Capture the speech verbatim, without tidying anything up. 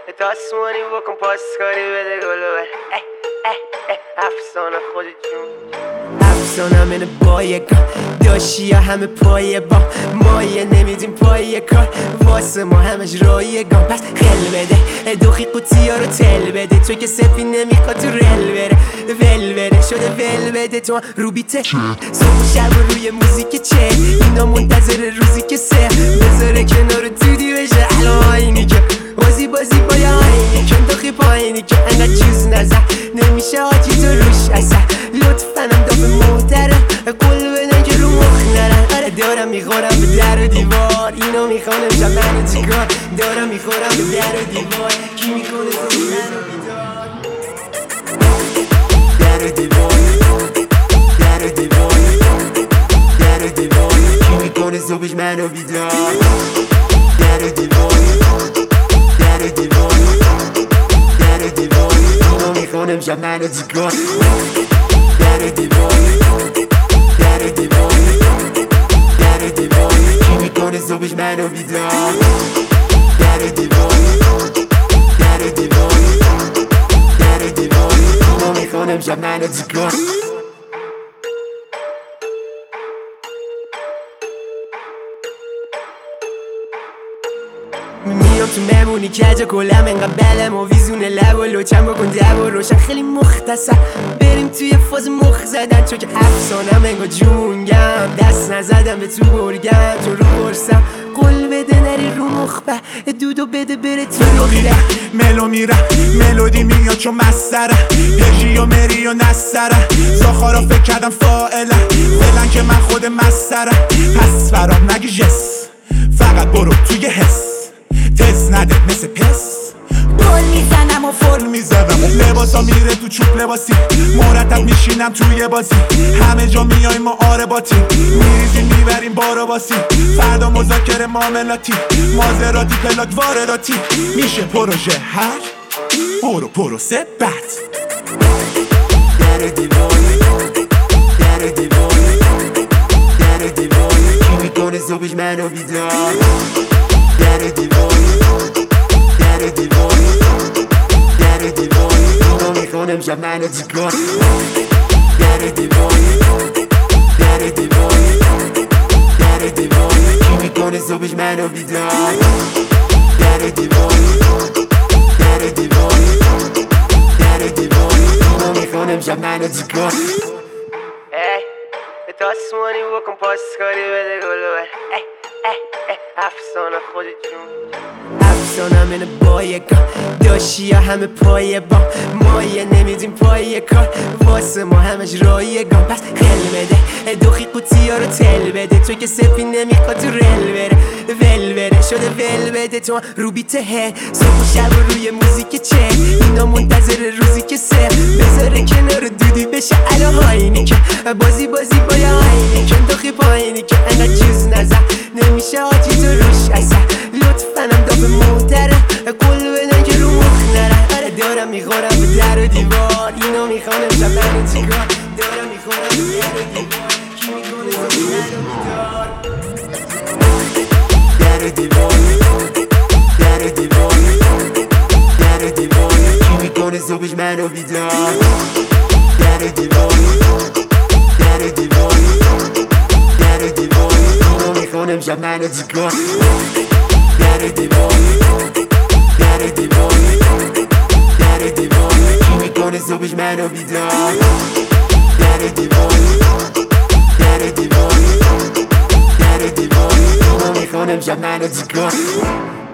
دستمانی بکن پاسکاری بده گلو بر افسانه خود جون افسانم اینه با یکا داشی ها همه پایه با مایه نمیدیم پایه کار واسه ما همش رایگان پس خل بده دوخی قوطی ها رو تل بده تو که سفی نمیخواد تو رل بره ول بره شده ول بده تو رو بیته صبح و شب روی موزیک چه اینا منتظر روزی که سه بذاره کنار دودی بشه الان اینی که بازی بازی باید آینی کن داخی پایینی که انقدر چیز نزد نمیشه آجی تو روش اصلا لطفا هم دافه محتره قول بدن که رو مخ نرن آره دارم میخورم به در و دیوار اینو میخوانم شب منو چیکار دارم میخورم به در و دیوار کی میکنه زوی منو بیدار در و دیوار در و دیوار در و دیوار کی میکنه زوبش منو بیدار در و دیوار در و دیوار در و دیوار اینو میخوانم شب منو چیکار در و دیوار در و دیوار در و دیوار کی میکنه زوبش منو بیدار در و دیوار در و دیوار در و دیوار اینو میخوانم شب منو چیکار میام تو مهمونی کجا کلم انقدر بلم و ویزونه لب و لوچم بکن دب و روشن خیلی مختصر بریم توی فاز مخ زدن چون که افسانم انگار جونگم دست نزدم به تو برگم تو رو برسم قول بده نری رو مخبه دودو بده بره تو رو میره ملو میره ملودی میاد چون مستره پژی و مری و نستره زاخارا فکر کردم فائله فعلا که من خود مستره پس برام نگی جس فقط برو توی حس تست نده مثل پس گل میزنم و فرم میزنم لباسا میره تو چوب لباسی مرتب میشینم توی بازی همه جا میایم ما آره باتی میریزیم میبریم بارو باسی فردا مذاکره معاملاتی مازراتی پلاک وارداتی میشه پروژه هر برو پروسه بد در دیوار در دیوار در دیوار کی میکنه زوبش منو بیدار در دیوار در دیوار در دیوار اینو میخوانم شب منو چیکار در دیوار در دیوار در دیوار کی میکنه زوبش منو بیدار در دیوار در دیوار در دیوار اینو میخوانم شب منو چیکار ای دستمانی بکن پاسکاری بده گلو بر افسانه خود جون افسانم اینه با یکا داشی ها همه پایه با مایه نمیدیم پایه کار واسه ما همش رایگان پس خل بده دوخی قوطی ها رو تل بده تو که سفی نمیخواد تو رل بره ول بره شده ول بده تو رو بیته صبح و شب روی موزیک چه اینا منتظر روزی که سه بذاره کنار دودی بشه الان آینی که بازی بازی باید آینی کن داخی پایینی که انقدر چیز نزد نمیشه آجی تو روش اصلا لطفا هم دافه محتره قول بدن که رو مخ نرن آره دارم میخورم به در و دیوار اینو میخوانم شب منو چیکار دارم میخورم به در و دیوار کی میکنه زوبش منو بیدار در دیوار در دیوار در دیوار کی میکنه زوبش منو بیدار در دیوار در دیوار در دیوار اینو میخوانم شب منو چیکار در دیوار در دیوار در دیوار کی میکنه زوبش منو بیدار در دیوار در دیوار در دیوار اینو میخوانم شب منو چیکار